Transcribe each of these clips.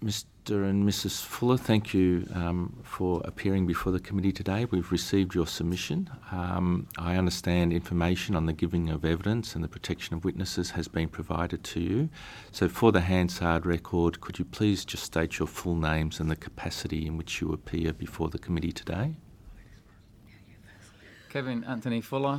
Mr. and Mrs. Fuller, thank you for appearing before the committee today. We've received your submission. I understand information on the giving of evidence and the protection of witnesses has been provided to you. So for the Hansard record, could you please just state your full names and the capacity in which you appear before the committee today? Kevin Anthony Fuller,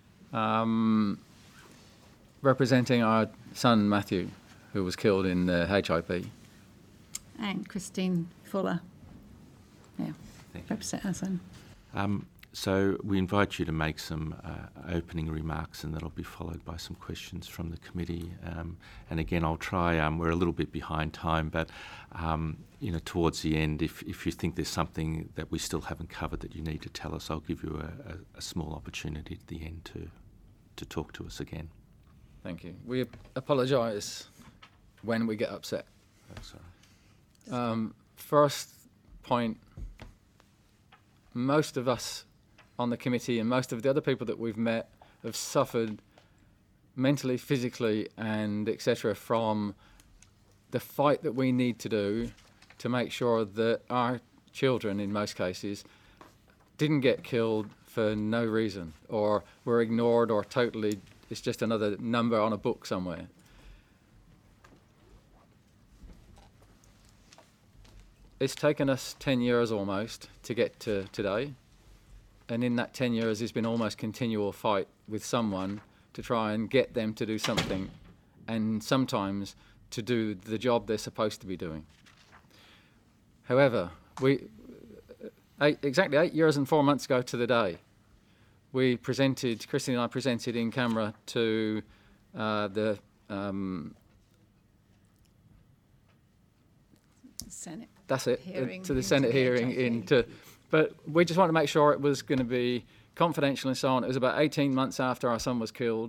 representing our son Matthew, who was killed in the HIP. And Christine Fuller. Yeah, represent our son. So we invite you to make some opening remarks, and that'll be followed by some questions from the committee. And again, I'll try, we're a little bit behind time, but towards the end, if you think there's something that we still haven't covered that you need to tell us, I'll give you a small opportunity at the end to talk to us again. Thank you. We apologise when we get upset. That's all right. First point, most of us on the committee and most of the other people that we've met have suffered mentally, physically and etc. from the fight that we need to do to make sure that our children, in most cases, didn't get killed for no reason or were ignored or totally, it's just another number on a book somewhere. It's taken us 10 years almost to get to today. And in that 10 years, there's been almost continual fight with someone to try and get them to do something and sometimes to do the job they're supposed to be doing. However, exactly 8 years and 4 months ago to the day, Christine and I presented in camera to the Senate. That's it, Hearing to the Senate hearing. But we just wanted to make sure it was going to be confidential and so on. It was about 18 months after our son was killed.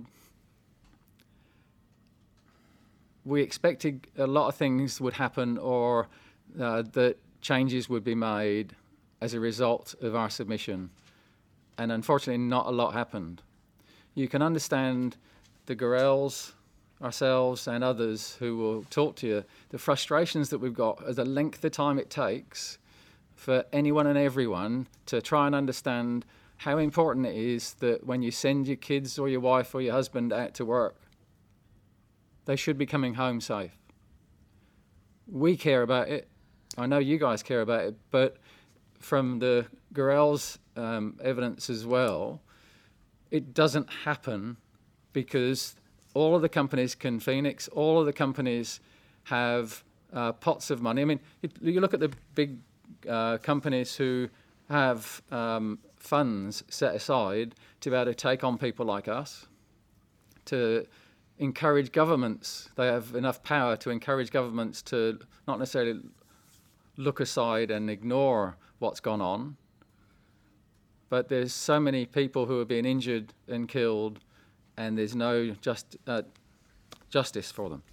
We expected a lot of things would happen or that changes would be made as a result of our submission. And unfortunately, not a lot happened. You can understand the Gorels, ourselves and others who will talk to you, the frustrations that we've got, the length of time it takes for anyone and everyone to try and understand how important it is that when you send your kids or your wife or your husband out to work, they should be coming home safe. We care about it. I know you guys care about it, but from the Gorels' evidence as well, it doesn't happen because all of the companies can Phoenix, all of the companies have pots of money. I mean, you look at the big companies who have funds set aside to be able to take on people like us, to encourage governments. They have enough power to encourage governments to not necessarily look aside and ignore what's gone on. But there's so many people who are being injured and killed and there's no justice for them.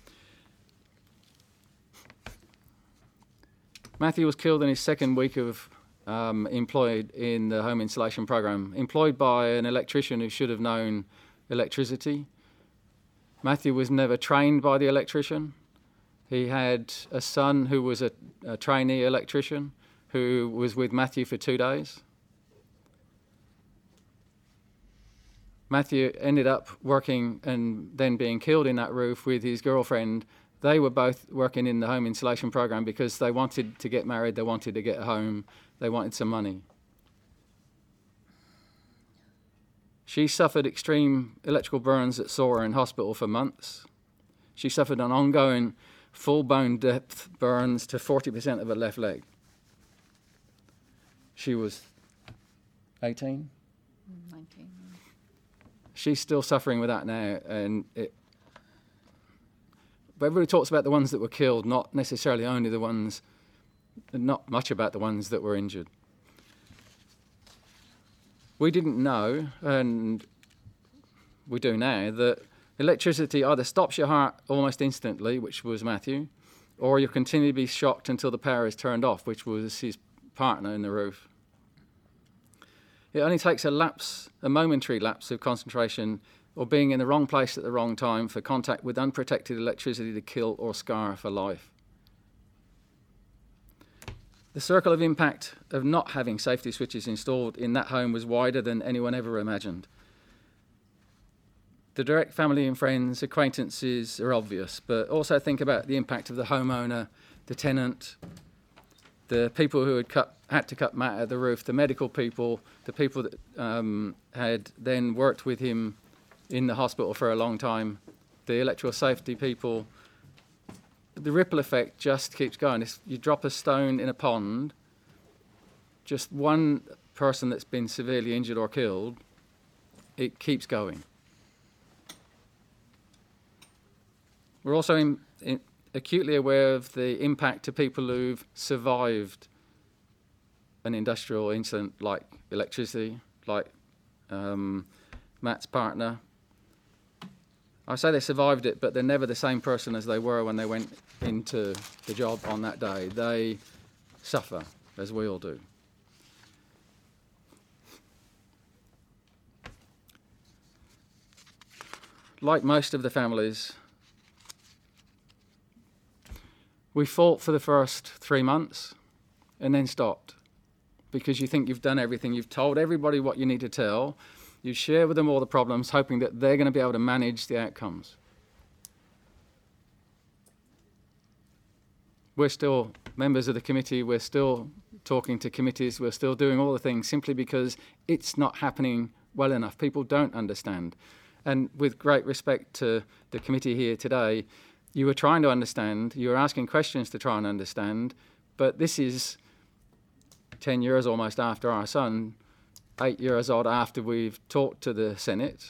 Matthew was killed in his second week of employed in the home insulation program, employed by an electrician who should have known electricity. Matthew was never trained by the electrician. He had a son who was a trainee electrician who was with Matthew for 2 days. Matthew ended up working and then being killed in that roof with his girlfriend. They were both working in the home insulation program because they wanted to get married, they wanted to get home, they wanted some money. She suffered extreme electrical burns that saw her in hospital for months. She suffered an ongoing full bone depth burns to 40% of her left leg. She was 18? 19. She's still suffering with that now, and but everybody talks about the ones that were killed, not necessarily only the ones, not much about the ones that were injured. We didn't know, and we do now, that electricity either stops your heart almost instantly, which was Matthew, or you continue to be shocked until the power is turned off, which was his partner in the roof. It only takes a momentary lapse of concentration or being in the wrong place at the wrong time for contact with unprotected electricity to kill or scar for life. The circle of impact of not having safety switches installed in that home was wider than anyone ever imagined. The direct family and friends, acquaintances are obvious, but also think about the impact of the homeowner, the tenant, the people who had to cut mat at the roof, the medical people, the people that had then worked with him in the hospital for a long time, the electrical safety people. The ripple effect just keeps going. If you drop a stone in a pond, just one person that's been severely injured or killed, it keeps going. We're also acutely aware of the impact to people who've survived an industrial incident like electricity, like Matt's partner. I say they survived it, but they're never the same person as they were when they went into the job on that day. They suffer, as we all do. Like most of the families, we fought for the first 3 months and then stopped because you think you've done everything. You've told everybody what you need to tell. You share with them all the problems, hoping that they're going to be able to manage the outcomes. We're still members of the committee. We're still talking to committees. We're still doing all the things simply because it's not happening well enough. People don't understand. And with great respect to the committee here today, you were trying to understand, you were asking questions to try and understand, but this is 10 years almost after our son, 8 years old after we've talked to the Senate.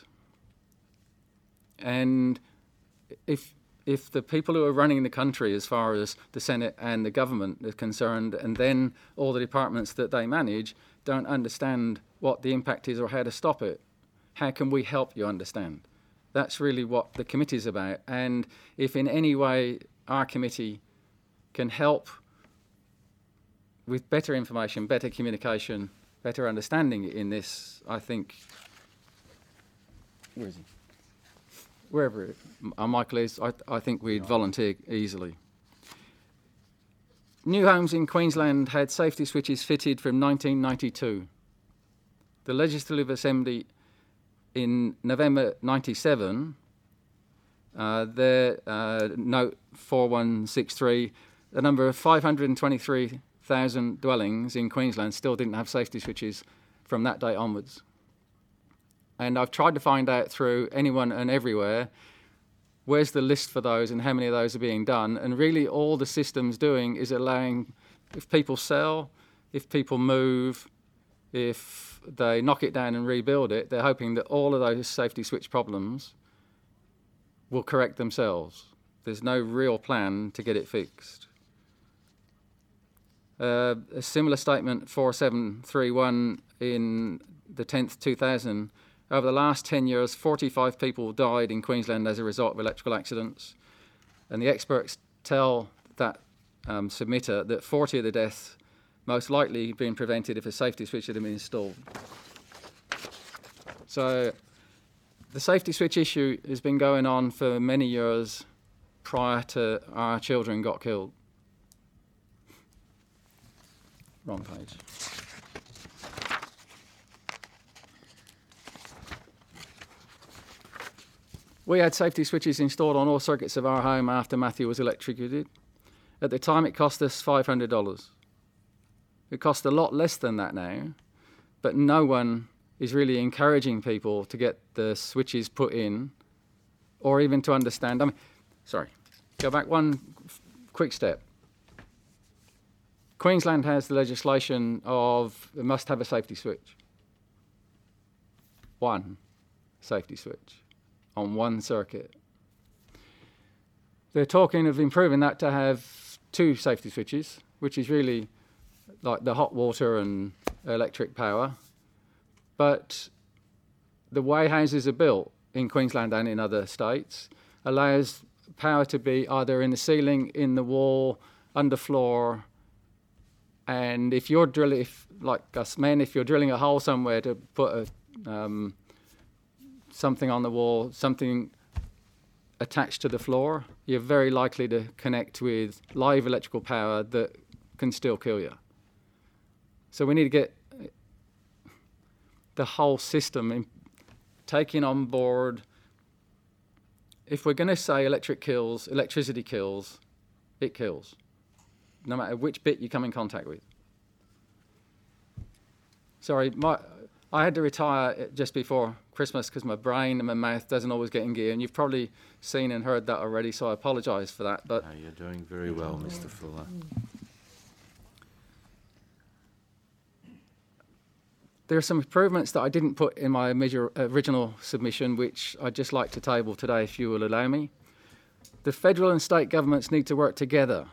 And if the people who are running the country as far as the Senate and the government is concerned, and then all the departments that they manage, don't understand what the impact is or how to stop it, how can we help you understand? That's really what the committee is about. And if in any way our committee can help with better information, better communication, better understanding in this, I think, where is he? Wherever Michael is, I think we'd volunteer easily. New homes in Queensland had safety switches fitted from 1992. The Legislative Assembly in November 97, their note 4163, the number of 523,000 dwellings in Queensland still didn't have safety switches from that day onwards. And I've tried to find out through anyone and everywhere, where's the list for those and how many of those are being done. And really all the system's doing is allowing, if people sell, if people move, if they knock it down and rebuild it, they're hoping that all of those safety switch problems will correct themselves. There's no real plan to get it fixed. A similar statement, 4731 in the 10th 2000, over the last 10 years, 45 people died in Queensland as a result of electrical accidents. And the experts tell that submitter that 40 of the deaths most likely been prevented if a safety switch had been installed. So the safety switch issue has been going on for many years prior to our children got killed. Wrong page. We had safety switches installed on all circuits of our home after Matthew was electrocuted. At the time, it cost us $500. It costs a lot less than that now, but no one is really encouraging people to get the switches put in or even to understand. Go back one quick step. Queensland has the legislation of it must have a safety switch. One safety switch on one circuit. They're talking of improving that to have 2 safety switches, which is really like the hot water and electric power. But the way houses are built in Queensland and in other states allows power to be either in the ceiling, in the wall, underfloor. And if you're drilling, like us men, if you're drilling a hole somewhere to put something on the wall, something attached to the floor, you're very likely to connect with live electrical power that can still kill you. So we need to get the whole system taking on board. If we're going to say electricity kills, it kills, no matter which bit you come in contact with. Sorry, I had to retire just before Christmas because my brain and my mouth doesn't always get in gear, and you've probably seen and heard that already, so I apologise for that. But no, you're doing very well, Mr. Fuller. There are some improvements that I didn't put in my original submission, which I'd just like to table today, if you will allow me. The federal and state governments need to work together.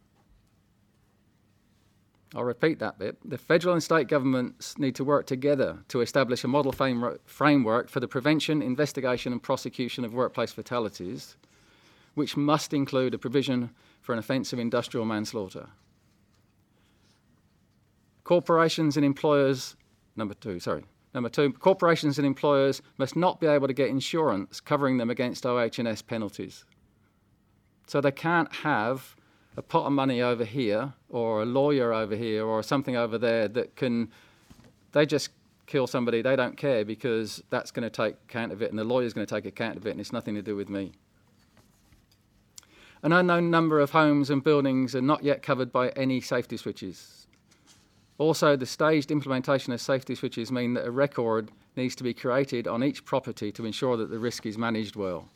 I'll repeat that bit. The federal and state governments need to work together to establish a model framework for the prevention, investigation and prosecution of workplace fatalities, which must include a provision for an offence of industrial manslaughter. Corporations and employers, number two, corporations and employers must not be able to get insurance covering them against OH&S penalties. So they can't have a pot of money over here or a lawyer over here or something over there that they just kill somebody, they don't care because that's going to take account of it and the lawyer's going to take account of it and it's nothing to do with me. An unknown number of homes and buildings are not yet covered by any safety switches. Also, the staged implementation of safety switches mean that a record needs to be created on each property to ensure that the risk is managed well.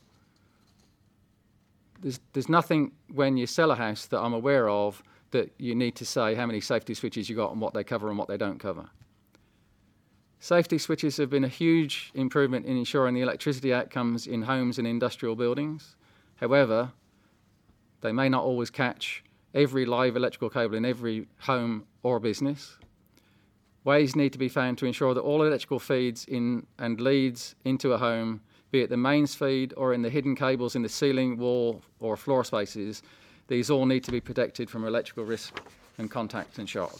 There's nothing when you sell a house that I'm aware of that you need to say how many safety switches you got and what they cover and what they don't cover. Safety switches have been a huge improvement in ensuring the electricity outcomes in homes and industrial buildings. However, they may not always catch every live electrical cable in every home or business. Ways need to be found to ensure that all electrical feeds in and leads into a home, be it the mains feed or in the hidden cables in the ceiling, wall or floor spaces, these all need to be protected from electrical risk and contact and shock.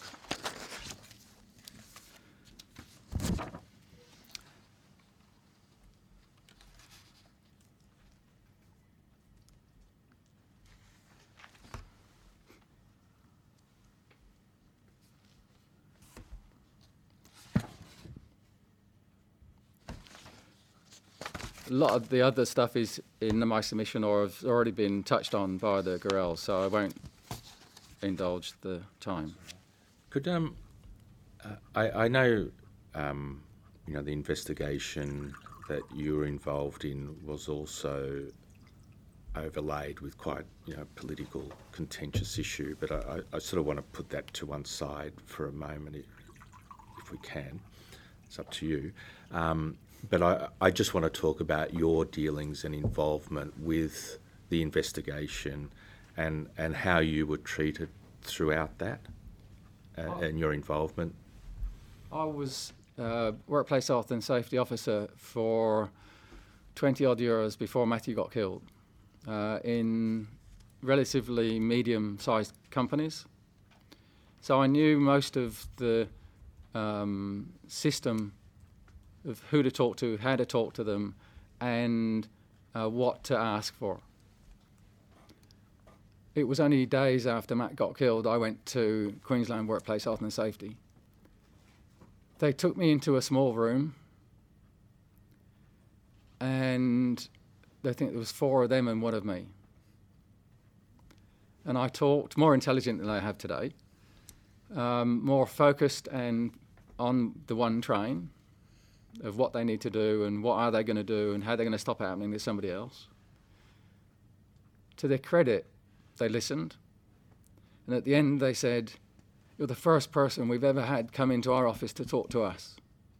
A lot of the other stuff is in my submission or has already been touched on by the Gorels, so I won't indulge the time. Could I know the investigation that you were involved in was also overlaid with quite political contentious issue, but I sort of want to put that to one side for a moment if we can. It's up to you. But I just want to talk about your dealings and involvement with the investigation and how you were treated throughout that and your involvement. I was workplace health and safety officer for 20 odd years before Matthew got killed in relatively medium-sized companies. So I knew most of the system of who to talk to, how to talk to them, and what to ask for. It was only days after Matt got killed I went to Queensland Workplace Health and Safety. They took me into a small room and I think there was 4 of them and 1 of me. And I talked more intelligent than I have today, more focused and on the one train of what they need to do and what are they going to do and how they're going to stop it happening to somebody else. To their credit, they listened. And at the end they said, "You're the first person we've ever had come into our office to talk to us."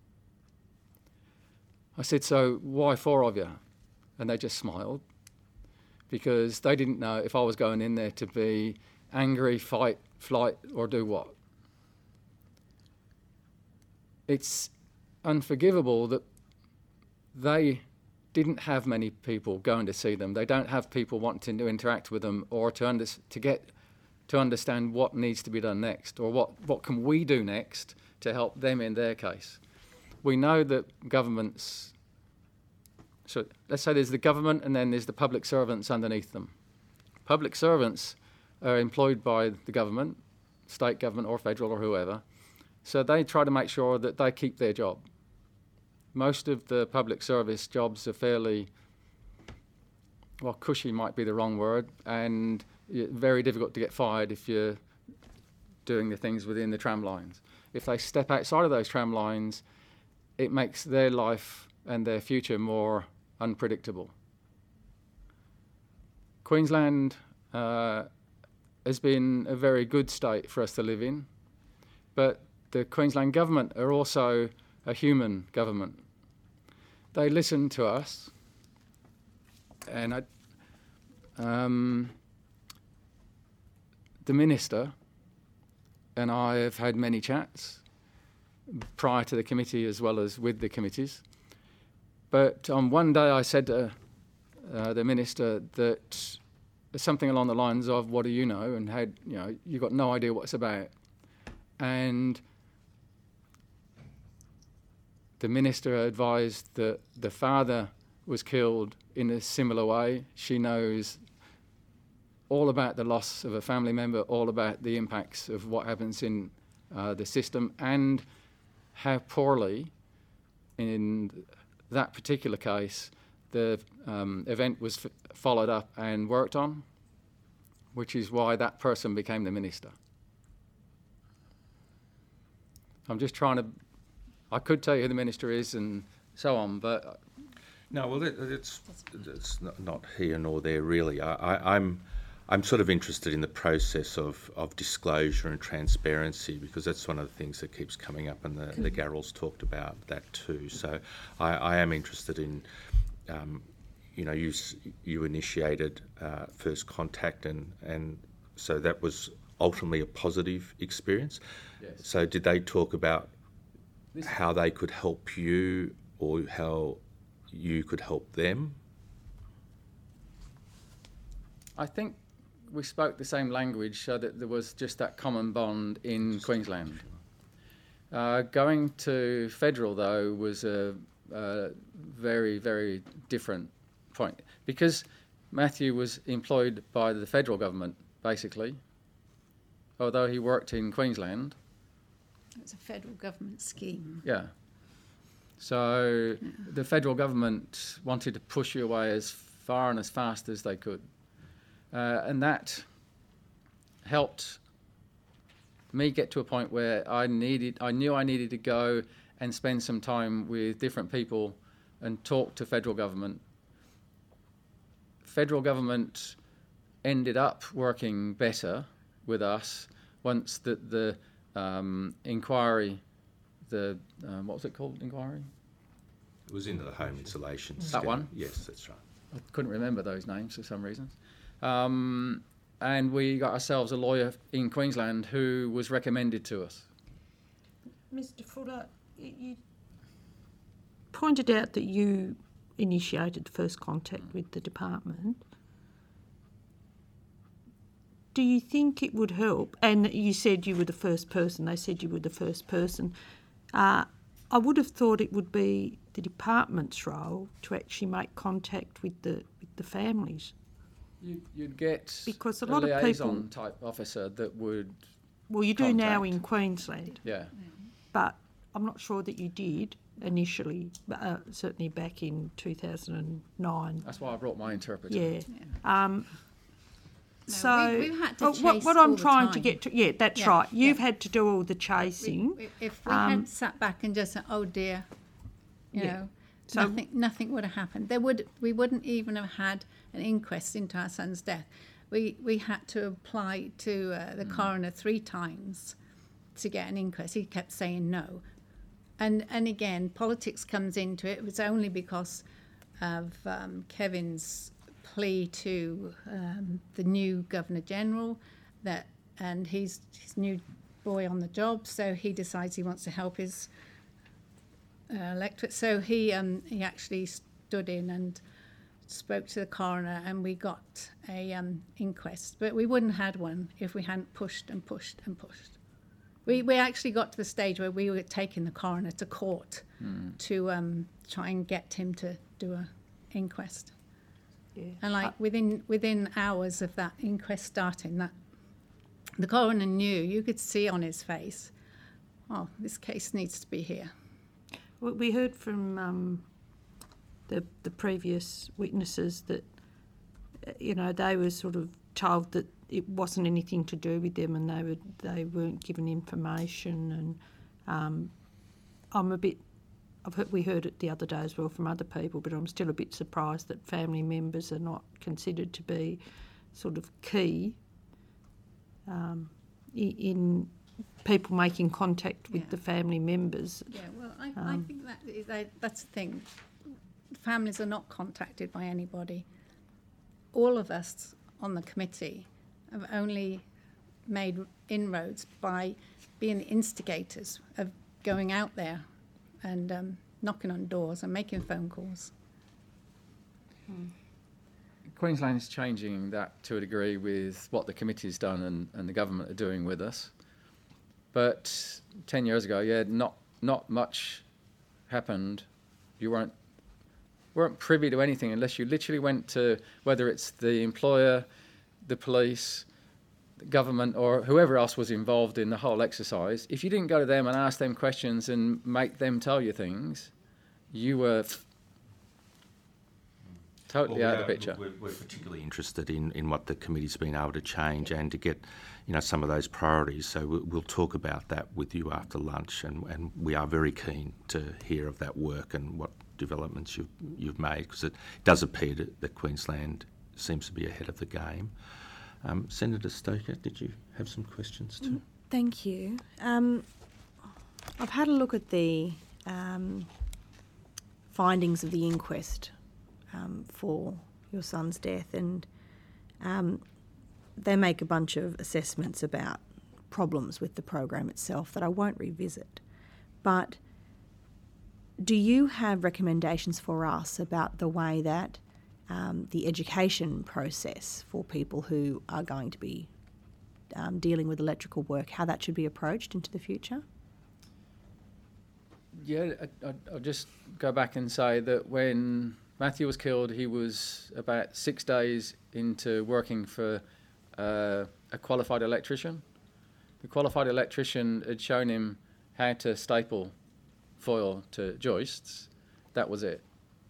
I said, "So why 4 of you?" And they just smiled because they didn't know if I was going in there to be angry, fight, flight, or do what. It's unforgivable that they didn't have many people going to see them. They don't have people wanting to interact with them or to understand what needs to be done next or what can we do next to help them in their case. We know that governments, so let's say there's the government and then there's the public servants underneath them. Public servants are employed by the government, state government or federal or whoever, So they try to make sure that they keep their job. Most of the public service jobs are fairly, well, cushy might be the wrong word, and very difficult to get fired if you're doing the things within the tram lines. If they step outside of those tram lines, it makes their life and their future more unpredictable. Queensland has been a very good state for us to live in, but the Queensland government are also a human government. They listen to us, and the minister and I have had many chats prior to the committee as well as with the committees. But on one day I said to the minister that something along the lines of, "What do you know?" and had, you've got no idea what it's about. And the minister advised that the father was killed in a similar way. She knows all about the loss of a family member, all about the impacts of what happens in the system, and how poorly, in that particular case, the event was followed up and worked on, which is why that person became the minister. I'm just trying to... I could tell you who the minister is and so on, but... No, well, it's not here nor there, really. I'm sort of interested in the process of disclosure and transparency, because that's one of the things that keeps coming up, and the Garrels talked about that too. So I am interested in, you initiated First Contact, and so that was ultimately a positive experience. Yes. So did they talk about how they could help you, or how you could help them? I think we spoke the same language, so that there was just that common bond in Queensland. Going to federal, though, was a very, very different point, because Matthew was employed by the federal government, basically, although he worked in Queensland. It was a federal government scheme. Yeah. So the federal government wanted to push you away as far and as fast as they could. And that helped me get to a point where I knew I needed to go and spend some time with different people and talk to federal government. Federal government ended up working better with us once the inquiry, what was it called, inquiry? It was into the home insulation. That one? Yes, that's right. I couldn't remember those names for some reason. And we got ourselves a lawyer in Queensland who was recommended to us. Mr. Fuller, you pointed out that you initiated First Contact with the department. Do you think it would help? And you said you were the first person. They said you were the first person. I would have thought it would be the department's role to actually make contact with the families. You'd get because a lot of liaison people type officer that would. Well, you do now in Queensland. Yeah. But I'm not sure that you did initially, certainly back in 2009. That's why I brought my interpreter. Yeah. So we've had to chase what all I'm the trying to time. get to, that's right. You've had to do all the chasing. If we had sat back and just said, "Oh dear," you know, So- nothing would have happened. We wouldn't even have had an inquest into our son's death. We had to apply to the coroner 3 times to get an inquest. He kept saying no, and again, politics comes into it. It was only because of Kevin's plea to the new Governor General, and he's his new boy on the job, so he decides he wants to help his electorate. So he actually stood in and spoke to the coroner, and we got a inquest. But we wouldn't have had one if we hadn't pushed and pushed and pushed. We actually got to the stage where we were taking the coroner to court to try and get him to do an inquest. Yeah. And like within hours of that inquest starting, that the coroner knew, you could see on his face oh, this case needs to be here. We heard from the previous witnesses that, they were sort of told that it wasn't anything to do with them, and they weren't given information. And we heard it the other day as well from other people, but I'm still a bit surprised that family members are not considered to be sort of key in people making contact with the family members. Yeah, well, I think that's the thing. Families are not contacted by anybody. All of us on the committee have only made inroads by being instigators of going out there and knocking on doors and making phone calls. Queensland's changing that to a degree with what the committee's done and the government are doing with us. But 10 years ago, not much happened. You weren't privy to anything unless you literally went to, whether it's the employer, the police, the government, or whoever else was involved in the whole exercise. If you didn't go to them and ask them questions and make them tell you things, you were totally out of the picture. We're particularly interested in what the committee's been able to change and to get, some of those priorities. So we'll talk about that with you after lunch, and we are very keen to hear of that work and what developments you've made, because it does appear that Queensland seems to be ahead of the game. Senator Stoker, did you have some questions too? Thank you. I've had a look at the findings of the inquest for your son's death, and they make a bunch of assessments about problems with the program itself that I won't revisit. But do you have recommendations for us about the way that the education process for people who are going to be dealing with electrical work, how that should be approached into the future? Yeah, I'll just go back and say that when Matthew was killed, he was about 6 days into working for a qualified electrician. The qualified electrician had shown him how to staple foil to joists. That was it.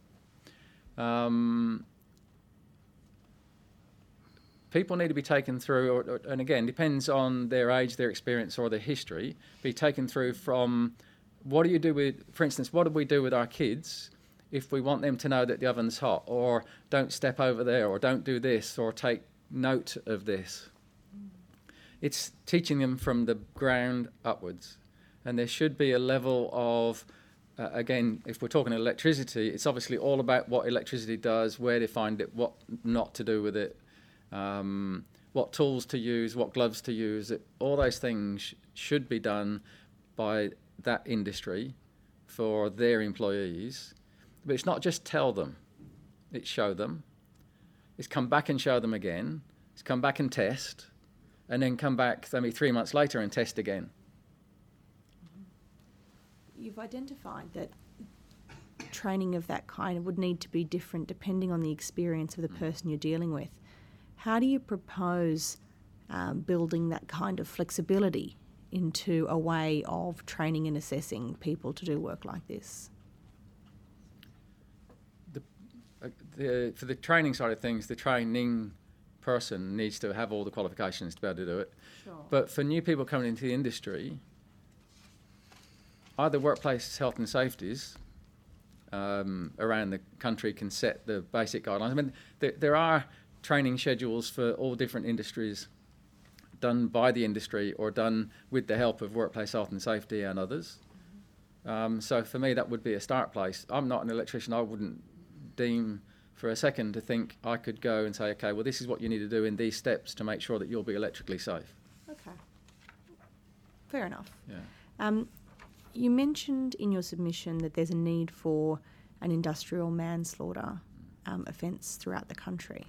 People need to be taken through, and again, depends on their age, their experience, or their history, be taken through from what do you do with, for instance, what do we do with our kids if we want them to know that the oven's hot, or don't step over there, or don't do this, or take note of this. It's teaching them from the ground upwards. And there should be a level of, again, if we're talking electricity, it's obviously all about what electricity does, where to find it, what not to do with it, what tools to use, what gloves to use. All those things should be done by that industry for their employees. But it's not just tell them, it's show them. It's come back and show them again. It's come back and test, and then come back maybe 3 months later and test again. You've identified that training of that kind would need to be different depending on the experience of the person you're dealing with. How do you propose building that kind of flexibility into a way of training and assessing people to do work like this? For the training side of things, the training person needs to have all the qualifications to be able to do it. Sure. But for new people coming into the industry, either workplace health and safeties around the country can set the basic guidelines. I mean, there are training schedules for all different industries done by the industry or done with the help of workplace health and safety and others. So for me, that would be a start place. I'm not an electrician. I wouldn't deem for a second to think I could go and say, okay, well, this is what you need to do in these steps to make sure that you'll be electrically safe. Okay. Fair enough. Yeah. You mentioned in your submission that there's a need for an industrial manslaughter offence throughout the country.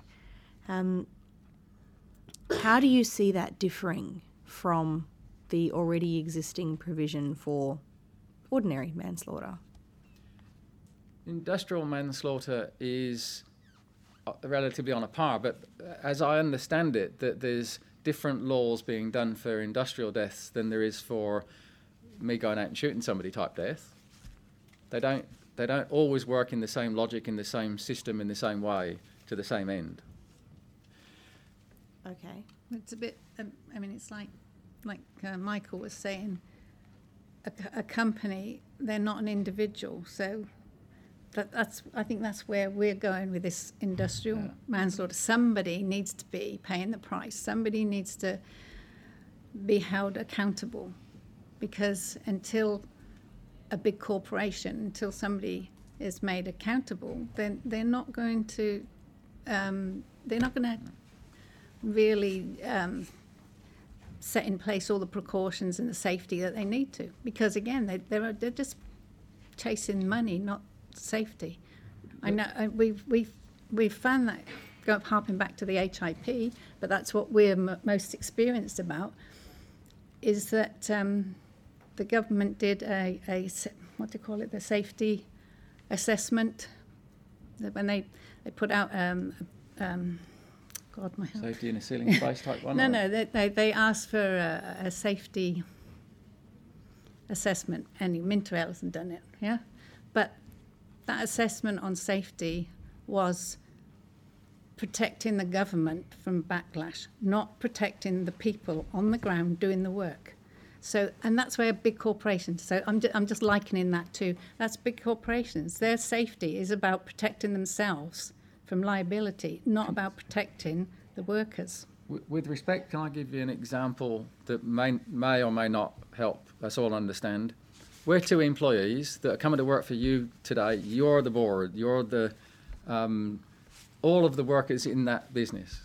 How do you see that differing from the already existing provision for ordinary manslaughter? Industrial manslaughter is relatively on a par, but as I understand it, that there's different laws being done for industrial deaths than there is for me going out and shooting somebody type death. They don't always work in the same logic, in the same system, in the same way, to the same end. Okay. It's a bit, I mean, it's like Michael was saying, a company, they're not an individual. So I think that's where we're going with this industrial manslaughter. Somebody needs to be paying the price. Somebody needs to be held accountable, because until a big corporation, until somebody is made accountable, then they're not going to really set in place all the precautions and the safety that they need to, because again they're just chasing money, not safety. I know we've found that, harping back to the HIP, but that's what we're most experienced about, is that the government did a what do you call it, the safety assessment, when they put out God, my help. Safety in a ceiling space type one? No, they asked for a safety assessment, and Minterell hasn't done it, yeah? But that assessment on safety was protecting the government from backlash, not protecting the people on the ground doing the work. So, and that's where big corporations, so I'm just likening that to, that's big corporations. Their safety is about protecting themselves from liability, not about protecting the workers. With respect, can I give you an example that may or may not help us all understand? We're two employees that are coming to work for you today. You're the board. You're the all of the workers in that business.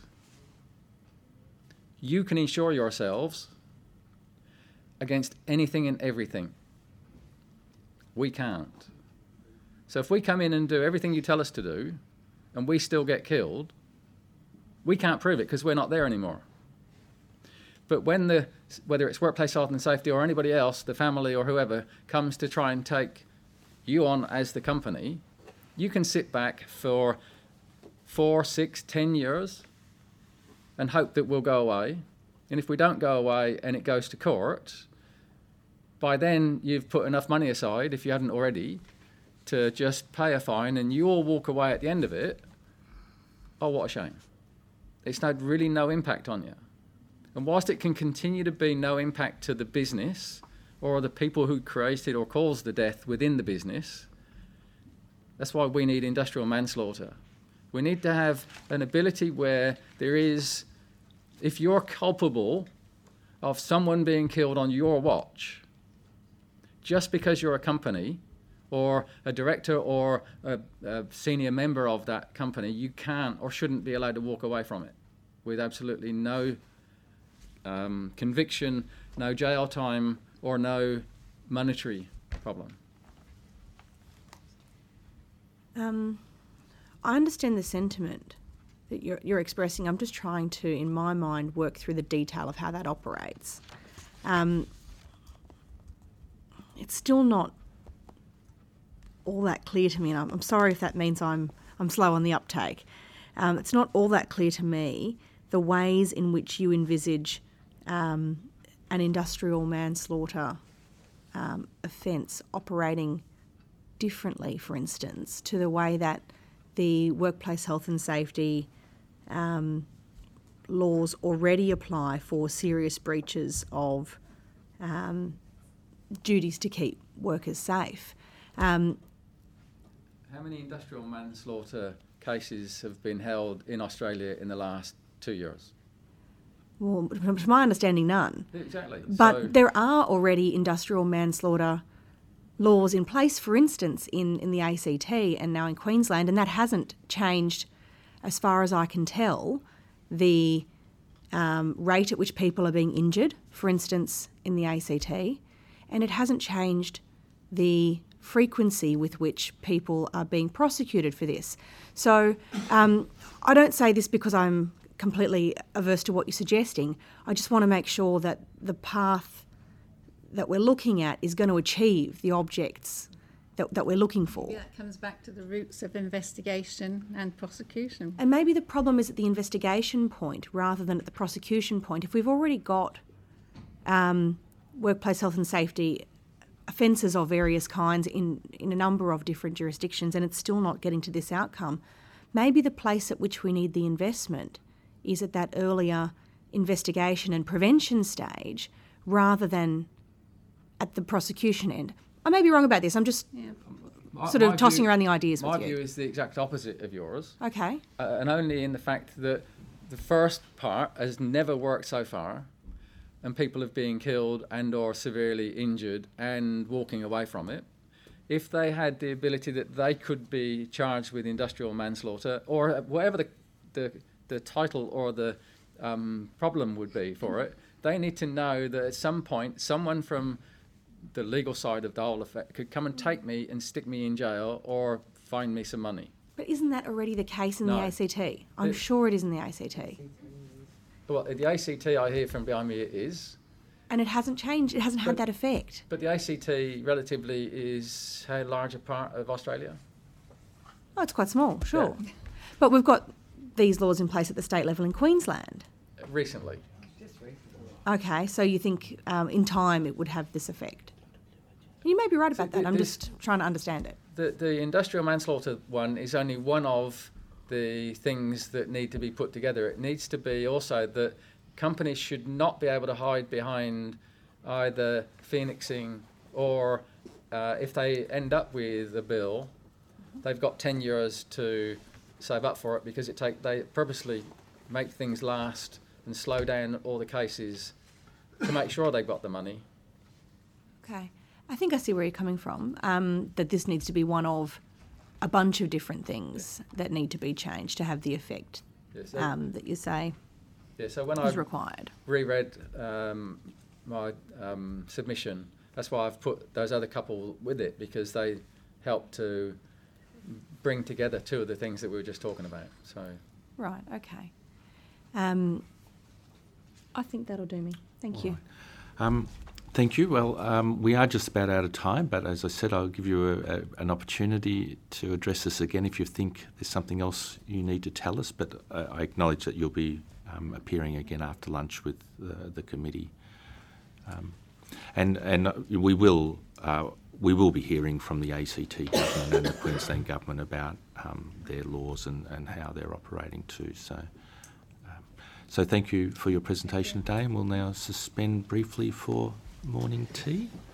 You can insure yourselves against anything and everything. We can't. So if we come in and do everything you tell us to do, and we still get killed, we can't prove it because we're not there anymore. But when whether it's workplace health and safety or anybody else, the family or whoever, comes to try and take you on as the company, you can sit back for 4, 6, 10 years and hope that we'll go away. And if we don't go away and it goes to court, by then you've put enough money aside, if you haven't already, to just pay a fine, and you all walk away at the end of it. Oh, what a shame. It's had really no impact on you. And whilst it can continue to be no impact to the business or the people who created or caused the death within the business, that's why we need industrial manslaughter. We need to have an ability where there is, if you're culpable of someone being killed on your watch, just because you're a company or a director or a senior member of that company, you can't or shouldn't be allowed to walk away from it with absolutely no conviction, no jail time, or no monetary problem. I understand the sentiment that you're expressing. I'm just trying to, in my mind, work through the detail of how that operates. It's still not all that clear to me, and I'm sorry if that means I'm slow on the uptake. It's not all that clear to me the ways in which you envisage an industrial manslaughter offence operating differently, for instance, to the way that the workplace health and safety laws already apply for serious breaches of duties to keep workers safe. How many industrial manslaughter cases have been held in Australia in the last 2 years? Well, to my understanding, none. Exactly. But there are already industrial manslaughter laws in place, for instance, in the ACT and now in Queensland, and that hasn't changed, as far as I can tell, the rate at which people are being injured, for instance, in the ACT, and it hasn't changed the frequency with which people are being prosecuted for this. So I don't say this because I'm completely averse to what you're suggesting. I just want to make sure that the path that we're looking at is going to achieve the objects that we're looking for. Maybe that comes back to the roots of investigation and prosecution. And maybe the problem is at the investigation point rather than at the prosecution point. If we've already got workplace health and safety offences of various kinds in a number of different jurisdictions, and it's still not getting to this outcome. Maybe the place at which we need the investment is at that earlier investigation and prevention stage rather than at the prosecution end. I may be wrong about this. I'm just sort of tossing around the ideas with you. My view is the exact opposite of yours. Okay. And only in the fact that the first part has never worked so far, and people have been killed and or severely injured and walking away from it. If they had the ability that they could be charged with industrial manslaughter or whatever the title or the problem would be for it, they need to know that at some point someone from the legal side of the whole affair could come and take me and stick me in jail or fine me some money. But isn't that already the case in No. the ACT? I'm sure it is in the ACT. Well, the ACT, I hear from behind me, it is. And it hasn't changed. It hasn't had that effect. But the ACT relatively is a larger part of Australia. Oh, it's quite small, sure. Yeah. But we've got these laws in place at the state level in Queensland. Recently. Okay, so you think in time it would have this effect? You may be right about that. I'm just trying to understand it. The industrial manslaughter one is only one of the things that need to be put together. It needs to be also that companies should not be able to hide behind either phoenixing or if they end up with a bill, they've got 10 years to save up for it because they purposely make things last and slow down all the cases to make sure they've got the money. Okay. I think I see where you're coming from, that this needs to be one of a bunch of different things that need to be changed to have the effect that you say so when is required. Reread my submission, that's why I've put those other couple with it, because they help to bring together two of the things that we were just talking about. So right, okay. I think that'll do me. Thank you. Right. Thank you. Well, we are just about out of time, but as I said, I'll give you an opportunity to address this again if you think there's something else you need to tell us, but I acknowledge that you'll be appearing again after lunch with the committee. And we will be hearing from the ACT government and the Queensland government about their laws and how they're operating too. So thank you for your presentation today, and we'll now suspend briefly for morning tea.